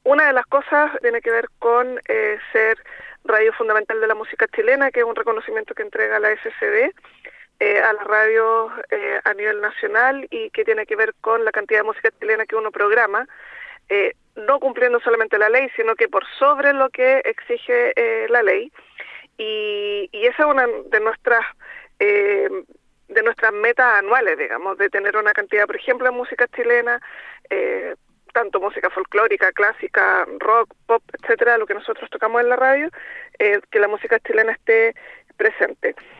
Una de las cosas tiene que ver con ser radio fundamental de la música chilena, que es un reconocimiento que entrega la SCD a las radios a nivel nacional y que tiene que ver con la cantidad de música chilena que uno programa, no cumpliendo solamente la ley, sino que por sobre lo que exige la ley. Y esa es una de nuestras metas anuales, digamos, de tener una cantidad, por ejemplo, de música chilena, tanto música folclórica, clásica, rock, pop, etcétera, lo que nosotros tocamos en la radio, que la música chilena esté presente.